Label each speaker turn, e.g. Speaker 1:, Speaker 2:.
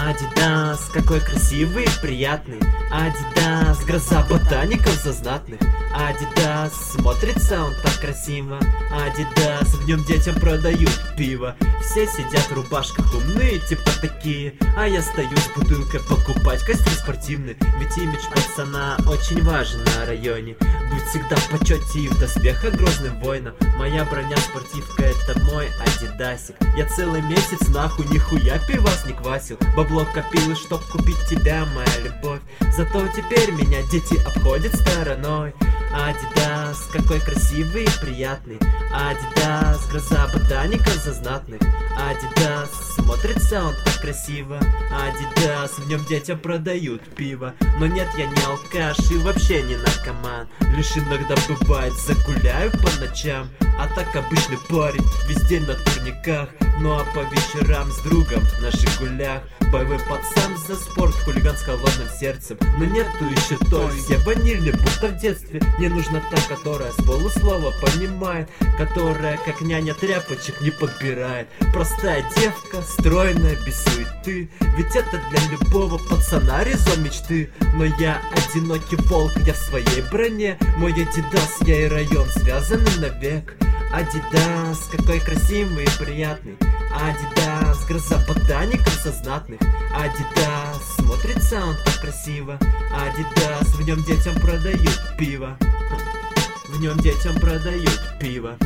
Speaker 1: Адидас, какой красивый и приятный. Адидас, гроза ботаников зазнатных. Адидас, смотрится он так красиво. Адидас, в нем детям продают пиво. Все сидят в рубашках умные, типа такие. А я стою с бутылкой покупать костюм спортивный. Ведь имидж пацана очень важен на районе. Будь всегда в почете и в доспехах грозным воином. Моя броня спортивка, это мой адидасик. Я целый месяц нахуй нихуя пивас не квасил. Бабло копил, и чтоб купить тебя, моя любовь. Зато теперь меня дети обходят стороной. Адидас, какой красивый и приятный. Адидас, гроза ботаников зазнатных. Адидас, смотрится он так красиво. Адидас, в нем детям продают пиво. Но нет, я не алкаш и вообще не наркоман. Лишь иногда бывает загуляю по ночам. А так обычный парень, везде на турниках. Ну а по вечерам с другом на жигулях. Боевой пацан за спорт, хулиган с холодным сердцем. Но нету еще той, все ванильные, будто в детстве. Мне нужна та, которая с полуслова понимает, которая как няня тряпочек не подбирает. Простая девка, стройная, без суеты. Ведь это для любого пацана резон мечты. Но я одинокий волк, я в своей броне. Мой адидас, я и район связаны навек. Адидас, какой красивый и приятный. Адидас, гроза ботаников сознатных. Адидас, смотрится он так красиво. Адидас, в нем детям продают пиво. В нем детям продают пиво.